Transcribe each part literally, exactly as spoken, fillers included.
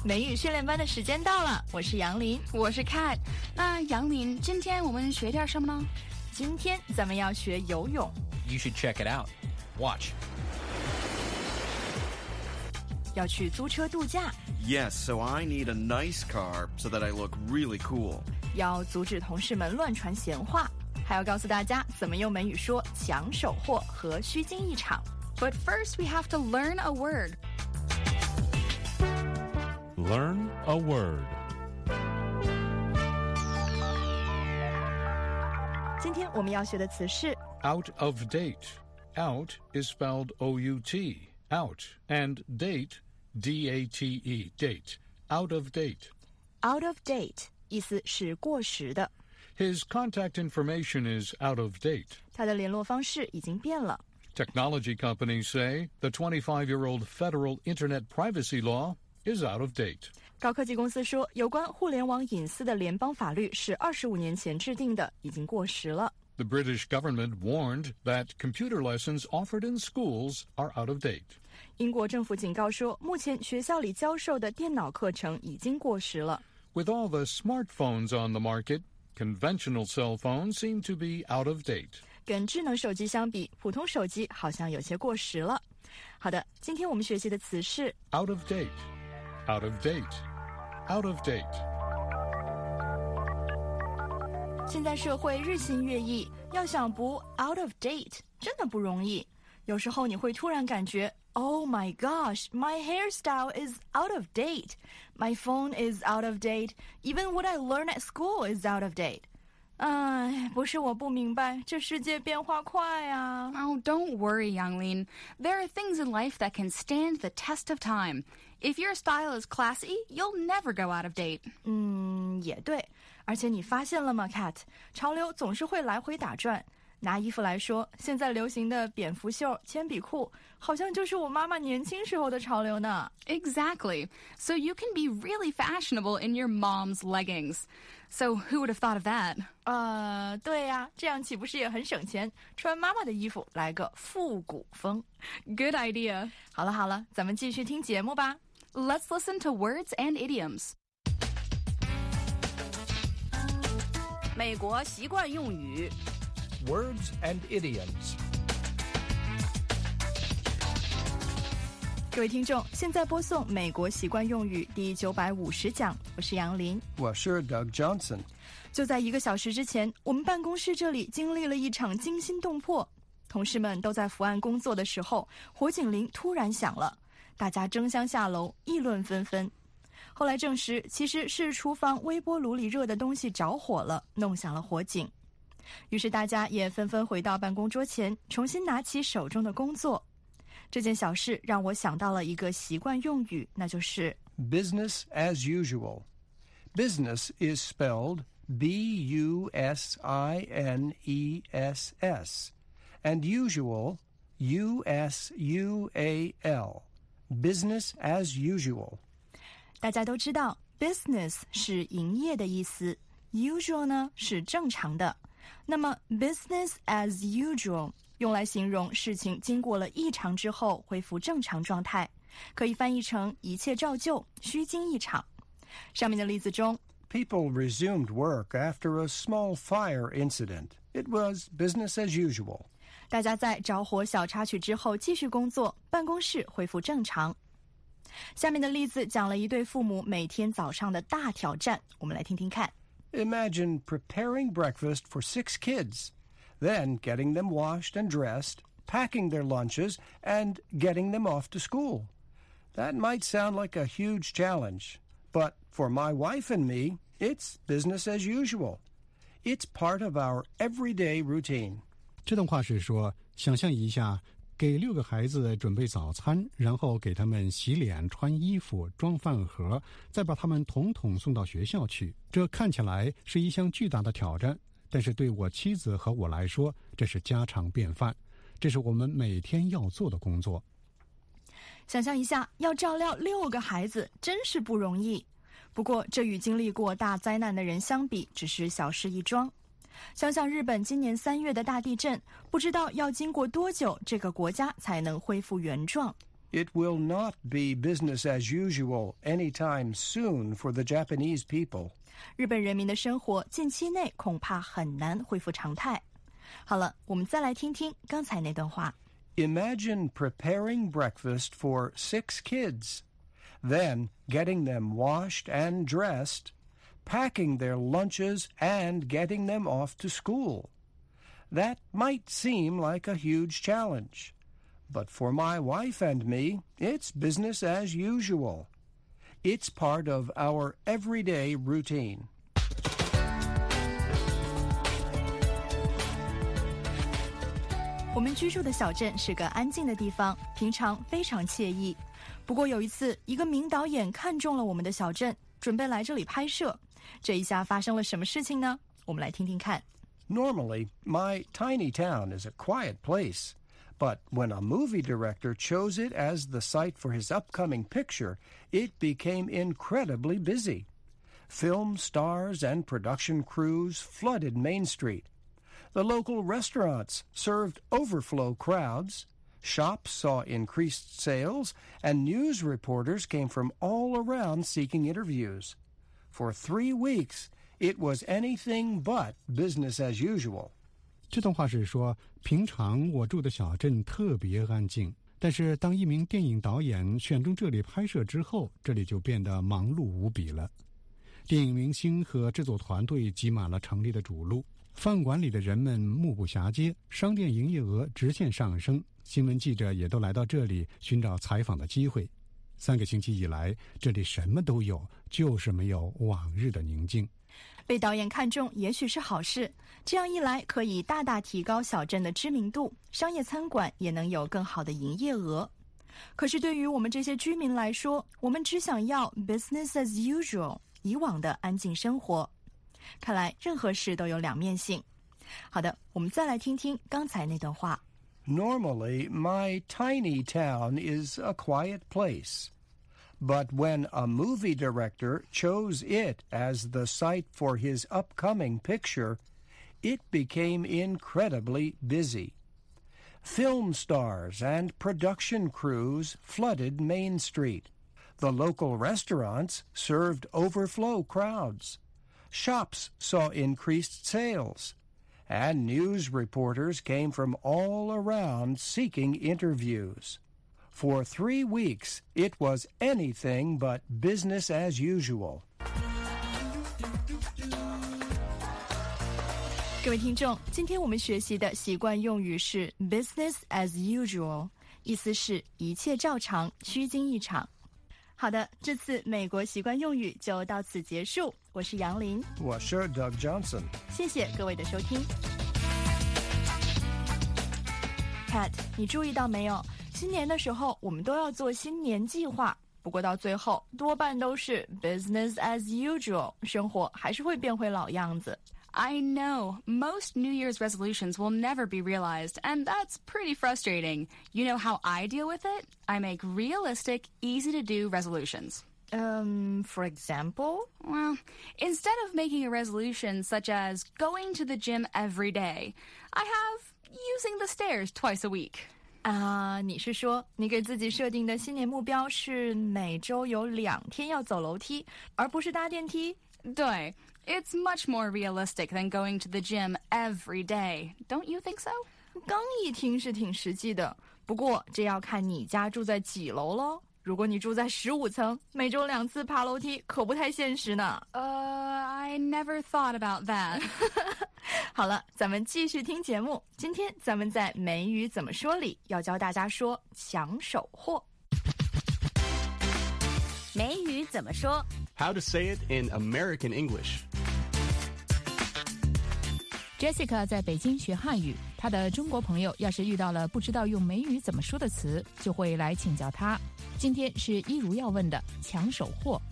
美语训练班的时间到了，我是杨林， 我是 Kat。那杨林，今天我们学点什么呢？ 今天咱们要学游泳。 You should check it out. Watch. 要去租车度假。 Yes, so I need a nice car so that I look really cool. 要阻止同事们乱传闲话，还要告诉大家怎么用美语说抢手货和虚惊一场。 But first we have to learn a word. Learn a word. 今天我们要学的词是 Out of date. Out is spelled O U T, out, and date, D A T E, date, out of date. out of date， 意思是过时的。 His contact information is out of date. 他的联络方式已经变了。 Technology companies say the twenty-five-year-old federal internet privacy law is out of date. 高科技公司说，有关互联网隐私的联邦法律是二十五年前制定的，已经过时了。 The British government warned that computer lessons offered in schools are out of date. 英国政府警告说，目前学校里教授的电脑课程已经过时了。 With all the smartphones on the market, conventional cell phones seem to be out of date. 跟智能手机相比，普通手机好像有些过时了。好的，今天我们学习的词是 Out of date. Out of date. Out of date. 现在社会日新月异，要想不 out of date 真的不容易。有时候你会突然感觉 Oh my gosh, my hairstyle is out of date. My phone is out of date. Even what I learn at school is out of date. 哎，不是我不明白，这世界变化快啊。 Oh, don't worry, Yanglin. There are things in life that can stand the test of time. If your style is classy, you'll never go out of date. 嗯，也对。而且你发现了吗 Kat， 潮流总是会来回打转。拿衣服来说，现在流行的蝙蝠袖、铅笔裤，好像就是我妈妈年轻时候的潮流呢。 Exactly. So you can be really fashionable in your mom's leggings. So who would have thought of that? 呃，对呀，这样岂不是也很省钱？穿妈妈的衣服，来个复古风。 Good idea. 好了好了，咱们继续听节目吧。 Let's listen to words and idioms. 美国习惯用语 Words and idioms. 各位听众，现在播送美国习惯用语第九百五十讲，我是杨林。 我是 Doug Johnson。 就在一个小时之前，我们办公室这里经历了一场惊心动魄。同事们都在伏案工作的时候，火警铃突然响了，大家争相下楼，议论纷纷。后来证实，其实是厨房微波炉里热的东西着火了，弄响了火警。于是大家也纷纷回到办公桌前，重新拿起手中的工作。这件小事让我想到了一个习惯用语，那就是 Business as usual. Business is spelled B U S I N E S S, and usual, U S U A L. Business as usual. 大家都知道 business 是营业的意思， usual 呢是正常的。那么 business as usual 用来形容事情经过了异常之后恢复正常状态，可以翻译成一切照旧，虚惊一场。上面的例子中， People resumed work after a small fire incident. It was business as usual. 大家在着火小插曲之后继续工作，办公室恢复正常。下面的例子讲了一对父母每天早上的大挑战，我们来听听看。 Imagine preparing breakfast for six kids, then getting them washed and dressed, packing their lunches, and getting them off to school. That might sound like a huge challenge, but for my wife and me, it's business as usual. It's part of our everyday routine. 这段话是说，想象一下，给六个孩子准备早餐，然后给他们洗脸、穿衣服、装饭盒，再把他们统统送到学校去。这看起来是一项巨大的挑战，但是对我妻子和我来说，这是家常便饭，这是我们每天要做的工作。 想象一下，要照料六个孩子，真是不容易。不过，这与经历过大灾难的人相比，只是小事一桩。想想日本今年三月的大地震，不知道要经过多久，这个国家才能恢复原状。 It will not be business as usual anytime soon for the Japanese people. 日本人民的生活近期内恐怕很难恢复常态。好了，我们再来听听刚才那段话。 Imagine preparing breakfast for six kids, then getting them washed and dressed, packing their lunches and getting them off to school. That might seem like a huge challenge, but for my wife and me, it's business as usual. It's part of our everyday routine. 我们居住的小镇是个安静的地方，平常非常惬意。不过有一次，一个名导演看中了我们的小镇，准备来这里拍摄。这一下发生了什么事情呢？我们来听听看。 Normally, my tiny town is a quiet place, but when a movie director chose it as the site for his upcoming picture, it became incredibly busy. Film stars and production crews flooded Main Street.The local restaurants served overflow crowds, shops saw increased sales, and news reporters came from all around seeking interviews. For three weeks, it was anything but business as usual. 这段话是说，平常我住的小镇特别安静，但是当一名电影导演选中这里拍摄之后，这里就变得忙碌无比了。电影明星和制作团队挤满了城里的主路。饭馆里的人们目不暇接，商店营业额直线上升，新闻记者也都来到这里寻找采访的机会。三个星期以来，这里什么都有，就是没有往日的宁静。 被导演看中也许是好事，这样一来可以大大提高小镇的知名度，商业餐馆也能有更好的营业额。可是对于我们这些居民来说，我们只想要 business as usual， 以往的安静生活。看来任何事都有两面性。好的，我们再来听听刚才那段话。 Normally, my tiny town is a quiet place. But when a movie director chose it as the site for his upcoming picture, it became incredibly busy. Film stars and production crews flooded Main Street. The local restaurants served overflow crowds.Shops saw increased sales, and news reporters came from all around seeking interviews. For three weeks, it was anything but business as usual. 各位听众，今天我们学习的习惯用语是 business as usual， 意思是一切照常，虚惊一场。好的，这次美国习惯用语就到此结束。我是杨林， 我是 Doug Johnson。 谢谢各位的收听。Kat， 你注意到没有？新年的时候我们都要做新年计划，不过到最后多半都是 business as usual， 生活还是会变回老样子。 I know. Most New Year's resolutions will never be realized, and that's pretty frustrating. You know how I deal with it? I make realistic, easy-to-do resolutions. Um, for example? Well, instead of making a resolution such as going to the gym every day, I have using the stairs twice a week. 啊、uh, 你是说你给自己设定的新年目标是每周有两天要走楼梯，而不是搭电梯？ 对。It's much more realistic than going to the gym every day. Don't you think so? 刚一听是挺实际的，不过这要看你家住在几楼咯。如果你住在十五层，每周两次爬楼梯可不太现实呢。 Uh, I never thought about that. 好了，咱们继续听节目。今天咱们在美语怎么说里要教大家说抢手货。 美语怎么说 How to say it in American English.Jessica 在北京学汉语，她的中国朋友要是遇到了不知道用美语怎么说的词，就会来请教她。今天是一如要问的抢手货。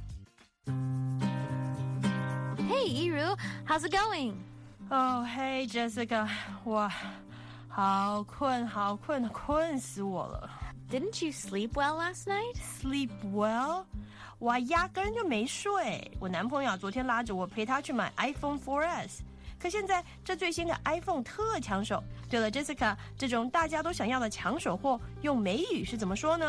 Hey, Iru, how's it going? Oh, hey, Jessica. 我好困，好困，困死我了。 Didn't you sleep well last night? Sleep well?我压根就没睡，我男朋友昨天拉着我陪他去买 iPhone 四 S， 可现在这最新的 iPhone 特抢手。对了 Jessica， 这种大家都想要的抢手货用美语是怎么说呢？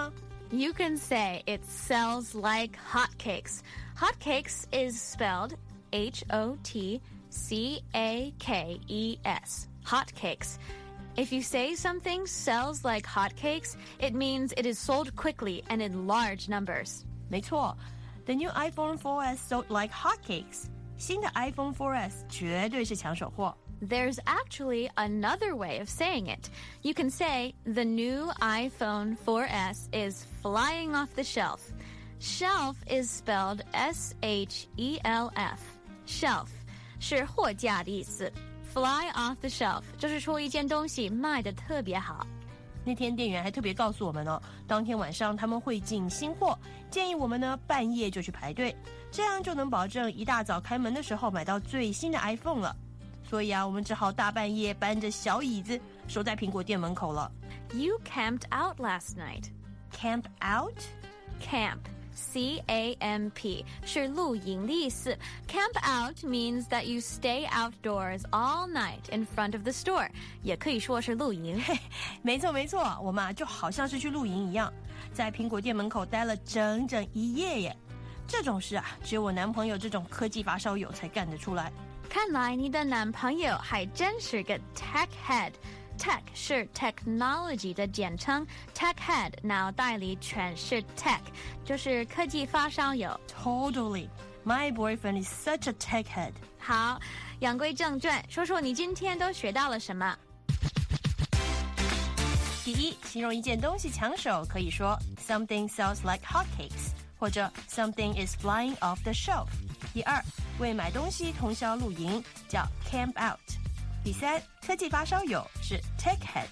You can say it sells like hotcakes. Hotcakes is spelled H O T C A K E S. Hotcakes. If you say something sells like hotcakes, it means it is sold quickly and in large numbers. 没错 The new iPhone four S sold like hotcakes. 新的 iPhone four S 绝对是抢手货。 There's actually another way of saying it. You can say the new iPhone four S is flying off the shelf. Shelf is spelled S H E L F. Shelf 是货架的意思。Fly off the shelf 就是说一件东西卖得特别好。 那天店员还特别告诉我们哦，当天晚上他们会进新货，建议我们呢半夜就去排队，这样就能保证一大早开门的时候买到最新的 iPhone 了。所以啊，我们只好大半夜搬着小椅子守在苹果店门口了。 You camped out last night. Camp out? Camp, C A M P 是露营的意思。Camp out means that you stay outdoors all night in front of the store. 也可以说是露营。 没错没错，我们啊就好像是去露营一样，在苹果店门口待了整整一夜耶。这种事啊，只有我男朋友这种科技发烧友才干得出来。 看来你的男朋友还真是个 tech head. Tech 是 technology 的简称 Tech head 脑袋里全是 tech 就是科技发烧友。 Totally. My boyfriend is such a tech head. 好，言归正传，说说你今天都学到了什么。 第一，形容一件东西抢手可以说 Something sells like hotcakes 或者 Something is flying off the shelf。第二，为买东西通宵露营叫 camp out。第三，科技发烧友是 tech head。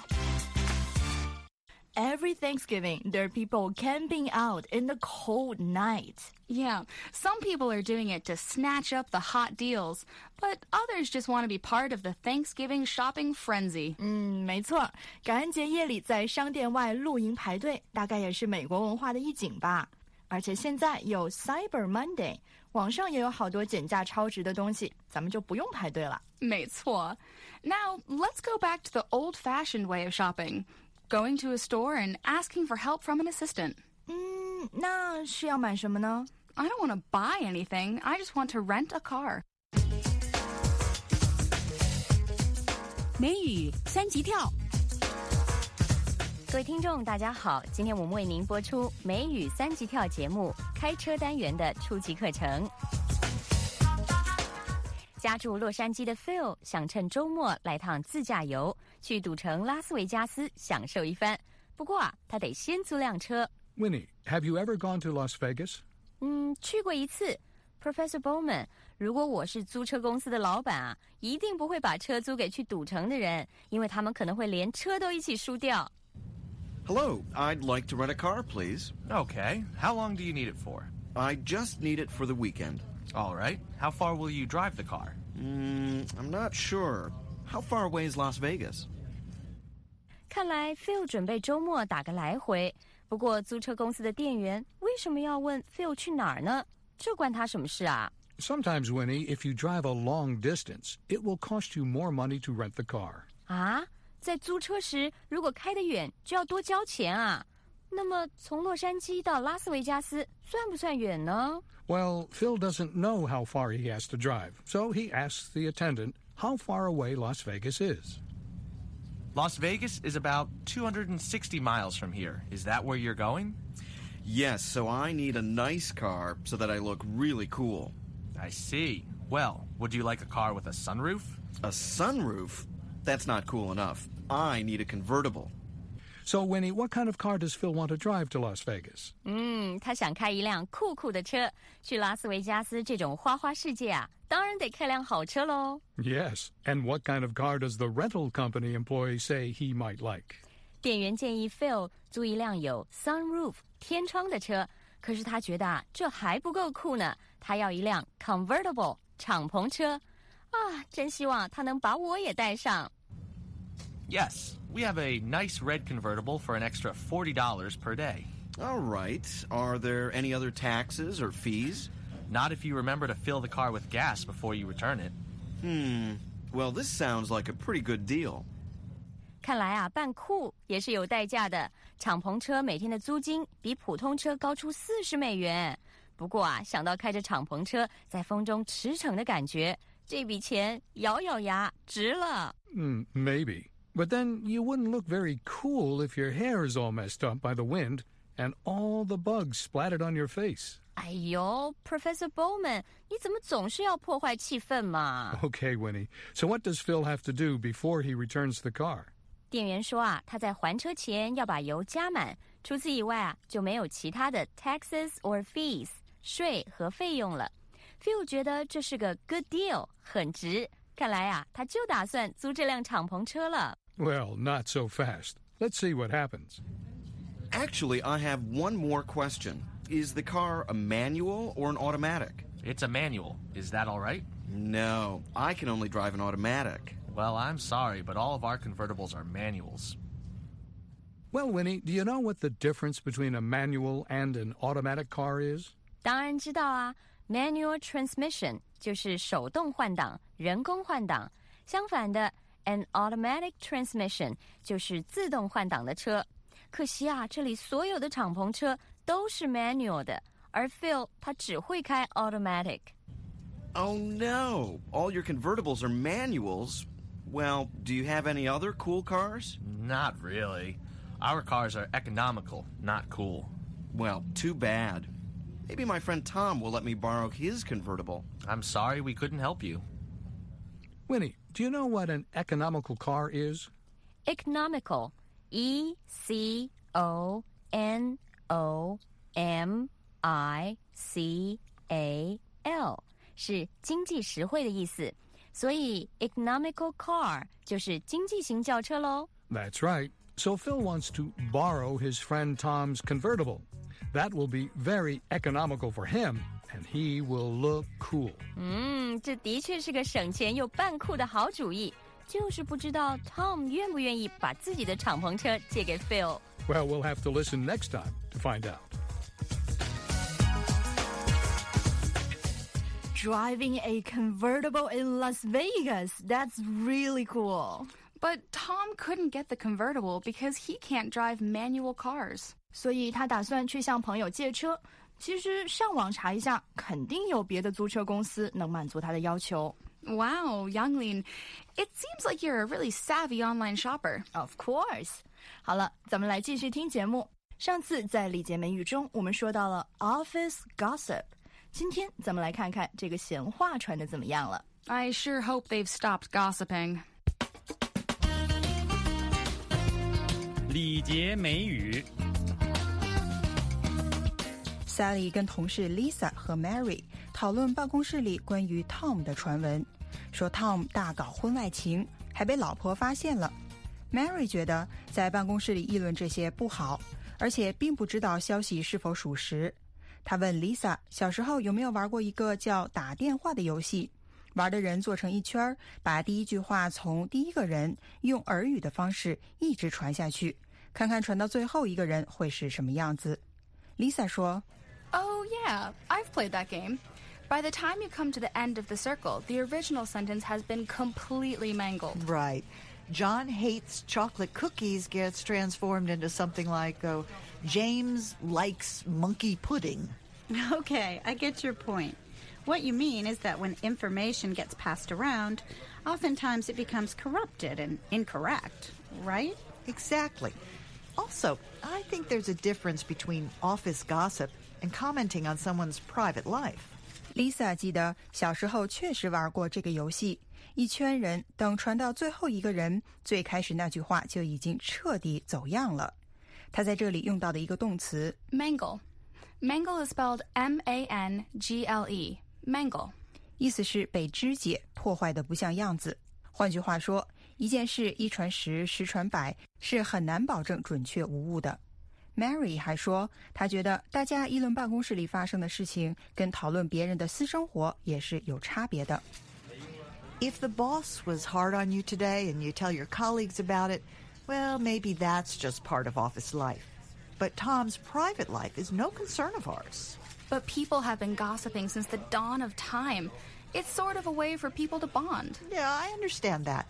Every Thanksgiving, there are people camping out in the cold night. Yeah, some people are doing it to snatch up the hot deals, but others just want to be part of the Thanksgiving shopping frenzy. 嗯，没错，感恩节夜里在商店外露营排队，大概也是美国文化的一景吧。而且现在有 Cyber Monday， 网上也有好多减价超值的东西，咱们就不用排队了。 没错。Now, let's go back to the old-fashioned way of shopping, going to a store and asking for help from an assistant. 嗯，那是要买什么呢？ I don't want to buy anything. I just want to rent a car. 美语三级跳。 各位听众大家好，今天我们为您播出美语三级跳节目开车单元的初级课程。家住洛杉矶的 Phil 想趁周末来趟自驾游，去赌城拉斯维加斯享受一番。不过啊，他得先租辆车。 Winnie, have you ever gone to Las Vegas? 嗯，去过一次。Professor Bowman， 如果我是租车公司的老板啊，一定不会把车租给去赌城的人，因为他们可能会连车都一起输掉。 Hello, I'd like to rent a car, please. Okay. How long do you need it for? I just need it for the weekend. All right. How far will you drive the car? Mm, I'm not sure. How far away is Las Vegas? 看来 Phil 准备周末打个来回。不过租车公司的店员为什么要问 Phil 去哪儿呢？这关他什么事啊？ Sometimes, Winnie, if you drive a long distance, it will cost you more money to rent the car. 啊？在租车时，如果开得远，就要多交钱啊。那么从洛杉矶到拉斯维加斯算不算远呢？ Well, Phil doesn't know how far he has to drive, so he asks the attendant how far away Las Vegas is. Las Vegas is about two hundred sixty miles from here. Is that where you're going? Yes, so I need a nice car so that I look really cool. I see. Well, would you like a car with a sunroof? A sunroof? That's not cool enough. I need a convertible. So, Winnie, what kind of car does Phil want to drive to Las Vegas? 嗯，他想开一辆酷酷的车，去拉斯维加斯这种花花世界啊，当然得开辆好车喽。 Yes, and what kind of car does the rental company employee say he might like? 店员建议 Phil 租一辆有 sunroof 天窗的车，可是他觉得啊，这还不够酷呢，他要一辆 convertible 敞篷车。啊，真希望他能把我也带上。 Yes, we have a nice red convertible for an extra forty dollars per day. All right. Are there any other taxes or fees? Not if you remember to fill the car with gas before you return it. Hmm. Well, this sounds like a pretty good deal. 看来啊，扮酷也是有代价的。敞篷车每天的租金比普通车高出四十美元。不过啊，想到开着敞篷车在风中驰骋的感觉，这笔钱咬咬牙值了。 Mm, maybe. But then you wouldn't look very cool if your hair is all messed up by the wind and all the bugs splattered on your face. 哎呦 Professor Bowman, 你怎么总是要破坏气氛嘛？ Okay, Winnie. So what does Phil have to do before he returns the car? 店员说啊，他在还车前要把油加满，除此以外啊，就没有其他的 taxes or fees 税和费用了。Phil 觉得这是个 good deal 很值，看来啊，他就打算租这辆敞篷车了。 Well, not so fast. Let's see what happens. Actually, I have one more question. Is the car a manual or an automatic? It's a manual. Is that all right? No, I can only drive an automatic. Well, I'm sorry, but all of our convertibles are manuals. Well, Winnie, do you know what the difference between a manual and an automatic car is? 当然知道啊 ，manual transmission 就是手动换挡、人工换挡。相反的 ，an automatic transmission 就是自动换挡的车。可惜啊，这里所有的敞篷车都是 manual 的，而 Phil 他只会开 automatic。 Oh no! All your convertibles are manuals. Well, do you have any other cool cars? Not really. Our cars are economical, not cool. Well, too bad. Maybe my friend Tom will let me borrow his convertible. I'm sorry we couldn't help you. Winnie, do you know what an economical car is? Economical, E C O N O M I C A L 是经济实惠的意思，所以 economical car 就是经济型轿车咯。 That's right. So Phil wants to borrow his friend Tom's convertible. That will be very economical for him, and he will look cool. 嗯，这的确是个省钱又扮酷的好主意，就是不知道 Tom 愿不愿意把自己的敞篷车借给 Phil。 Well, we'll have to listen next time to find out. Driving a convertible in Las Vegas. That's really cool. But Tom couldn't get the convertible because he can't drive manual cars. 所以他打算去向朋友借车。其实上网查一下，肯定有别的租车公司能满足他的要求。 Wow, Younglin, it seems like you're a really savvy online shopper. Of course. 好了，咱们来继续听节目。上次在礼节美语中，我们说到了 office gossip。今天咱们来看看这个闲话传得怎么样了。 I sure hope they've stopped gossiping. 礼节美语。 Sally 跟同事 Lisa 和 Mary 讨论办公室里关于 Tom 的传闻，说 Tom 大搞婚外情，还被老婆发现了。Mary 觉得在办公室里议论这些不好，而且并不知道消息是否属实。她问 Lisa 小时候有没有玩过一个叫打电话的游戏，玩的人做成一圈，把第一句话从第一个人用耳语的方式一直传下去，看看传到最后一个人会是什么样子。 Lisa 说 Oh, yeah, I've played that game. By the time you come to the end of the circle, the original sentence has been completely mangled. Right. John hates chocolate cookies gets transformed into something like, oh, James likes monkey pudding. Okay, I get your point. What you mean is that when information gets passed around, oftentimes it becomes corrupted and incorrect, right? Exactly. Also, I think there's a difference between office gossip and commenting on someone's private life. Lisa 记得小时候确实玩过这个游戏，一圈人等传到最后一个人，最开始那句话就已经彻底走样了。她在这里用到的一个动词 Mangle. Mangle is spelled M A N G L E. Mangle. 意思是被肢解，破坏的不像样子。换句话说，一件事一传十，十传百，是很难保证准确无误的。Mary 还说，她觉得大家议论办公室里发生的事情，跟讨论别人的私生活也是有差别的。 If the boss was hard on you today and you tell your colleagues about it, well, maybe that's just part of office life. But Tom's private life is no concern of ours. But people have been gossiping since the dawn of time. It's sort of a way for people to bond. Yeah, I understand that.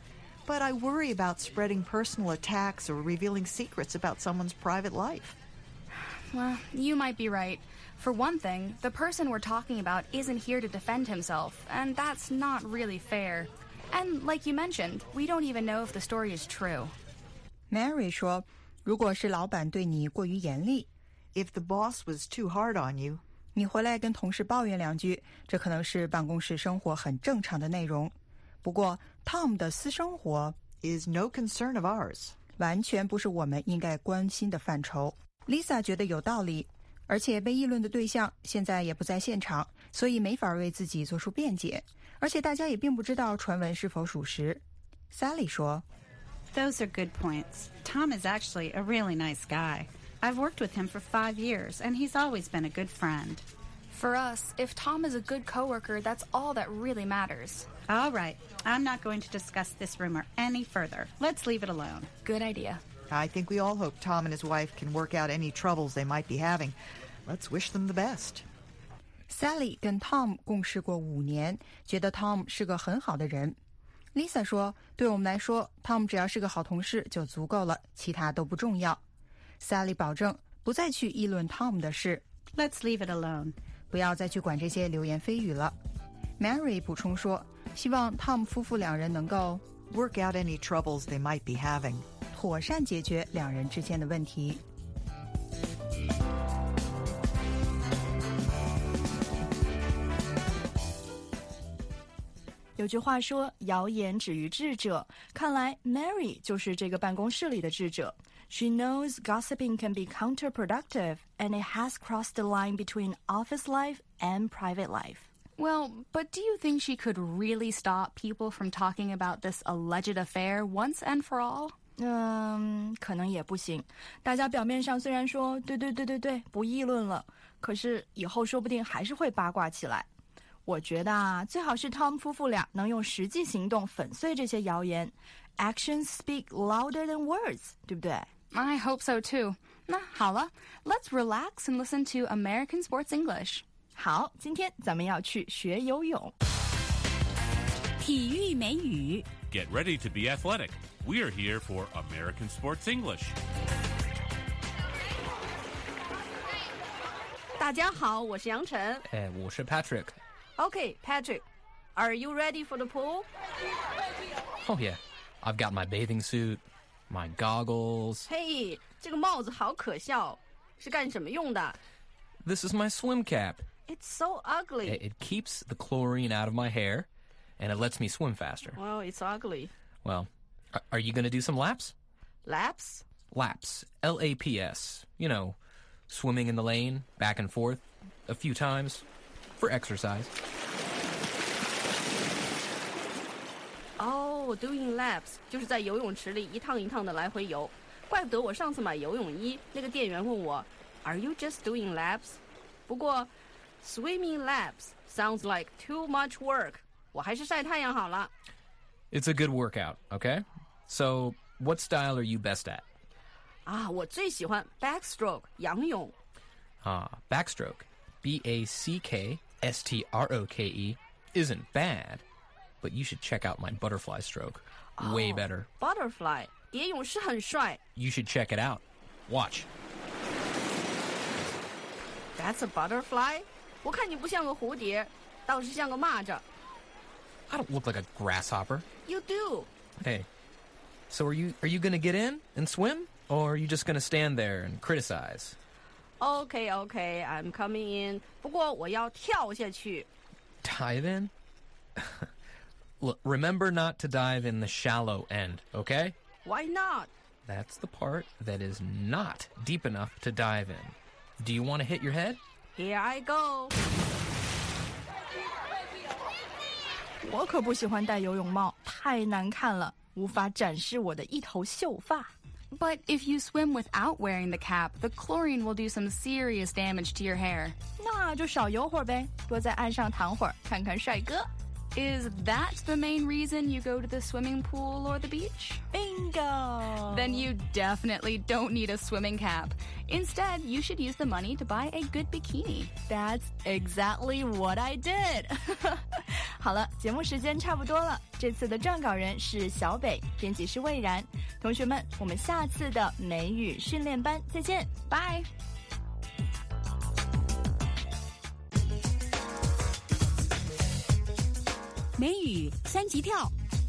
But I worry about spreading personal attacks or revealing secrets about someone's private life. Well, you might be right. For one thing, the person we're talking about isn't here to defend himself, and that's not really fair. And like you mentioned, we don't even know if the story is true. Mary 说，如果是老板对你过于严厉 If the boss was too hard on you, 你回来跟同事抱怨两句，这可能是办公室生活很正常的内容。不过 Tom 的私生活 is no concern of ours. 完全不是我们应该关心的范畴。Lisa 觉得有道理，而且被议论的对象现在也不在现场，所以没法为自己做出辩解，而且大家也并不知道传闻是否属实。Sally 说 Those are good points. Tom is actually a really nice guy. I've worked with him for five years, and he's always been a good friend. For us, if Tom is a good coworker, that's all that really matters. All right. I'm not going to discuss this rumor any further. Let's leave it alone. Good idea. I think we all hope Tom and his wife can work out any troubles they might be having. Let's wish them the best. Sally 跟 Tom 共事过五年，觉得 Tom 是个很好的人。Lisa 说，对我们来说 Tom 只要是个好同事就足够了，其他都不重要。Sally 保证不再去议论 Tom 的事。 Let's leave it alone. 不要再去管这些流言蜚语了。Mary 补充说，希望 Tom 夫妇两人能够 work out any troubles they might be having. 妥善解决两人之间的问题。 有句话说，谣言止于智者。看来 Mary 就是这个办公室里的智者。She knows gossiping can be counterproductive, and it has crossed the line between office life and private life. Well, but do you think she could really stop people from talking about this alleged affair once and for all? 嗯，可能也不行。大家表面上虽然说对对对对对，不议论了，可是以后说不定还是会八卦起来。我觉得啊，最好是 Tom 夫妇俩能用实际行动粉碎这些谣言。Actions speak louder than words， 对不对？ I hope so too. 那好了 ，Let's relax and listen to American Sports English. 好，今天咱们要去学游泳。 体育美语 Get ready to be athletic. We're here for American Sports English. 大家好，我是杨晨。 哎，我是 Patrick. Okay, Patrick, are you ready for the pool? Oh yeah, I've got my bathing suit, my goggles. 嘿，这个帽子好可笑，是干什么用的？ This is my swim cap. It's so ugly. It, it keeps the chlorine out of my hair, and it lets me swim faster. Well, it's ugly. Well, are, are you going to do some laps? Laps? Laps. L A P S. You know, swimming in the lane, back and forth, a few times, for exercise. Oh, doing laps 就是在游泳池里一趟一趟的来回游。怪不得我上次买游泳衣，那个店员问我 ，Are you just doing laps？ 不过 swimming laps sounds like too much work. 我还是晒太阳好了。 It's a good workout, okay? So, what style are you best at? 啊，我最喜欢 backstroke 仰泳。 Ah, backstroke, B A C K S T R O K E, isn't bad, but you should check out my butterfly stroke. Way oh, better. Butterfly, 蝶泳是很帅。 You should check it out. Watch. That's a butterfly? 我看你不像个蝴蝶，倒是像个蚂蚱。 I don't look like a grasshopper. You do. Hey, so are you are you going to get in and swim? Or are you just going to stand there and criticize? Okay, okay, I'm coming in. 不过我要跳下去。 Dive in? Look, remember not to dive in the shallow end, okay? Why not? That's the part that is not deep enough to dive in. Do you want to hit your head? Here I go. 我可不喜欢戴游泳帽，太难看了，无法展示我的一头秀发。 But if you swim without wearing the cap, the chlorine will do some serious damage to your hair. 那就少游会儿呗，多在岸上躺会儿，看看帅哥。 Is that the main reason you go to the swimming pool or the beach? Bingo! Then you definitely don't need a swimming cap. Instead, you should use the money to buy a good bikini. That's exactly what I did. 好了，节目时间差不多了。这次的撰稿人是小北，编辑是魏然。同学们，我们下次的美语训练班再见，拜。 美语三级跳，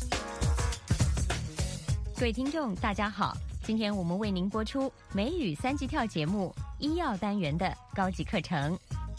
各位听众大家好，今天我们为您播出美语三级跳节目医药单元的高级课程。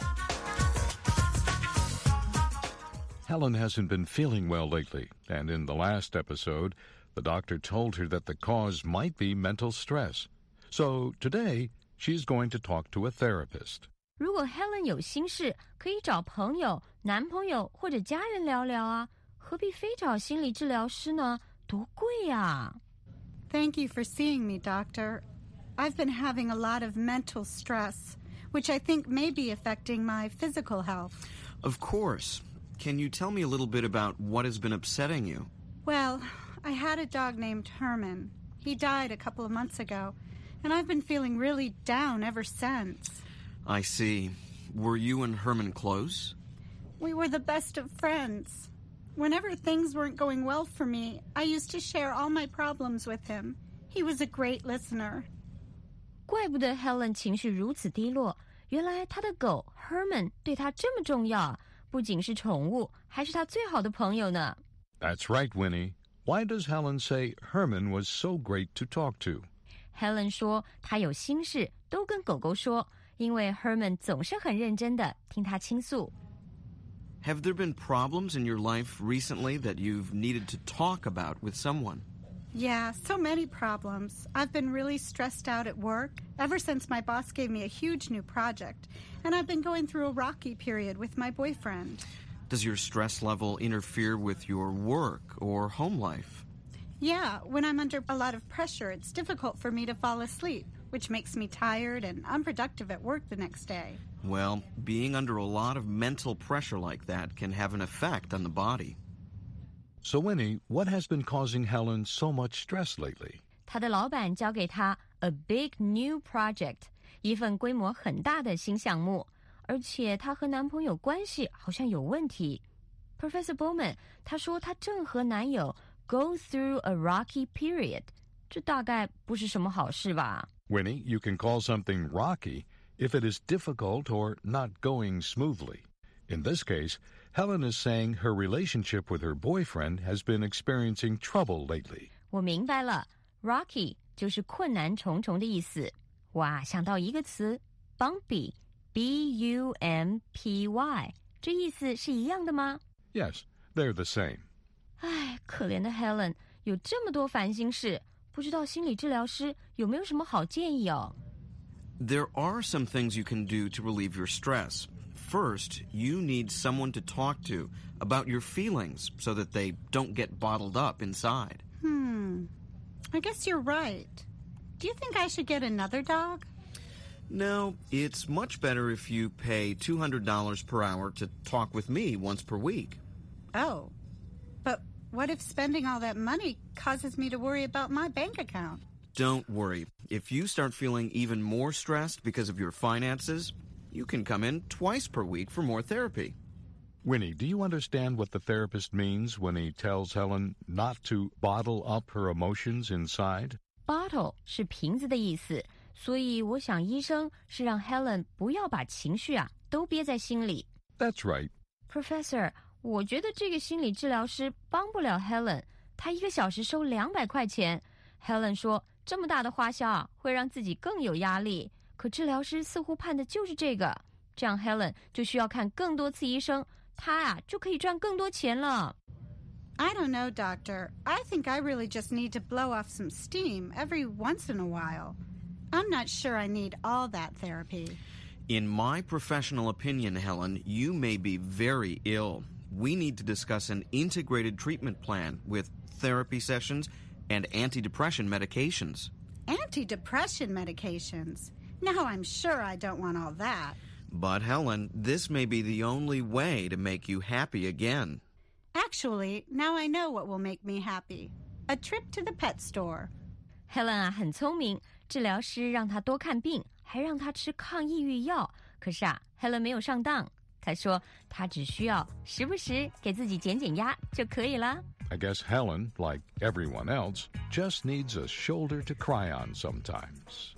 Helen hasn't been feeling well lately, and in the last episode, the doctor told her that the cause might be mental stress. So today, she's going to talk to a therapist. 如果 Helen 有心事，可以找朋友、男朋友或者家人聊聊啊，何必非找心理治疗师呢？多贵啊！ Thank you for seeing me, Doctor. I've been having a lot of mental stress, which I think may be affecting my physical health. Of course. Can you tell me a little bit about what has been upsetting you? Well, I had a dog named Herman. He died a couple of months ago, and I've been feeling really down ever since. I see. Were you and Herman close? We were the best of friends. Whenever things weren't going well for me, I used to share all my problems with him. He was a great listener. 怪不得 Helen 情绪如此低落，原来她的狗 Herman 对她这么重要，不仅是宠物，还是她最好的朋友呢。 That's right, Winnie. Why does Helen say Herman was so great to talk to? Helen 说她有心事都跟狗狗说，因为 Herman 总是很认真的听她倾诉。 Have there been problems in your life recently that you've needed to talk about with someone? Yeah, so many problems. I've been really stressed out at work ever since my boss gave me a huge new project, and I've been going through a rocky period with my boyfriend. Does your stress level interfere with your work or home life? Yeah, when I'm under a lot of pressure, it's difficult for me to fall asleep, which makes me tired and unproductive at work the next day. Well, being under a lot of mental pressure like that can have an effect on the body. So, Winnie, what has been causing Helen so much stress lately? 她的老板交给她 a big new project， 一份规模很大的新项目，而且她和男朋友关系好像有问题。Professor Bowman， 她说她正和男友 go through a rocky period， 这大概不是什么好事吧？ Winnie, you can call something rocky if it is difficult or not going smoothly. In this case, Helen is saying her relationship with her boyfriend has been experiencing trouble lately. 我明白了 ，rocky 就是困难重重的意思。哇，想到一个词 bumpy， B U M P Y， 这意思是一样的吗？ Yes, they're the same. 唉，可怜的 Helen 有这么多烦心事，不知道心理治疗师有没有什么好建议哦？ There are some things you can do to relieve your stress. First, you need someone to talk to about your feelings so that they don't get bottled up inside. Hmm. I guess you're right. Do you think I should get another dog? No, it's much better if you pay two hundred dollars per hour to talk with me once per week. Oh. But what if spending all that money causes me to worry about my bank account? Don't worry. If you start feeling even more stressed because of your finances, you can come in twice per week for more therapy. Winnie, do you understand what the therapist means when he tells Helen not to bottle up her emotions inside? Bottle 是瓶子的意思，所以我想医生是让 Helen 不要把情绪啊都憋在心里。 That's right. Professor, 我觉得这个心理治疗师帮不了 Helen， 他一个小时收两百块钱。Helen 说这么大的花销啊，会让自己更有压力。可治疗师似乎判的就是这个，这样 Helen 就需要看更多次医生，她啊就可以赚更多钱了。 I don't know, Doctor. I think I really just need to blow off some steam every once in a while. I'm not sure I need all that therapy. In my professional opinion, Helen, you may be very ill. We need to discuss an integrated treatment plan with therapy sessions and antidepressant medications. Antidepressant medications? Now I'm sure I don't want all that. But, Helen, this may be the only way to make you happy again. Actually, now I know what will make me happy. A trip to the pet store. Helen 啊很聪明，治疗师让她多看病，还让她吃抗抑郁药。可是啊 ，Helen 没有上当。她说她只需要时不时给自己减减压就可以了。 I guess Helen, like everyone else, just needs a shoulder to cry on sometimes.